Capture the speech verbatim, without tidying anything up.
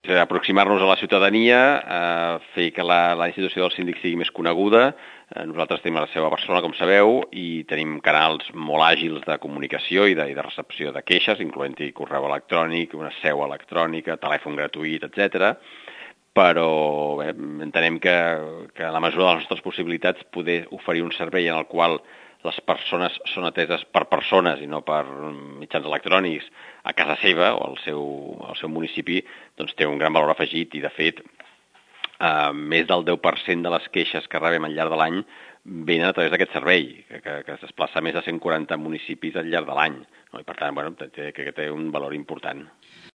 aproximar-nos a la ciutadania, eh, fer que la, la institució del síndic sigui més coneguda. Eh, nosaltres tenim la seu a Barcelona, com sabeu, i tenim canals molt àgils de comunicació i de, i de recepció de queixes, incloent-hi correu electrònic, una seu electrònica, telèfon gratuït, etcètera. Però bé, entenem que, que a la mesura de les nostres possibilitats poder oferir un servei en el qual les persones són ateses per persones i no per mitjans electrònics a casa seva o al seu, al seu municipi, doncs té un gran valor afegit i, de fet, eh, més del deu per cent de les queixes que rebem al llarg de l'any venen a través d'aquest servei, que, que, que es desplaça a més de cent quaranta municipis al llarg de l'any. No? I, per tant, bueno, té, que té un valor important.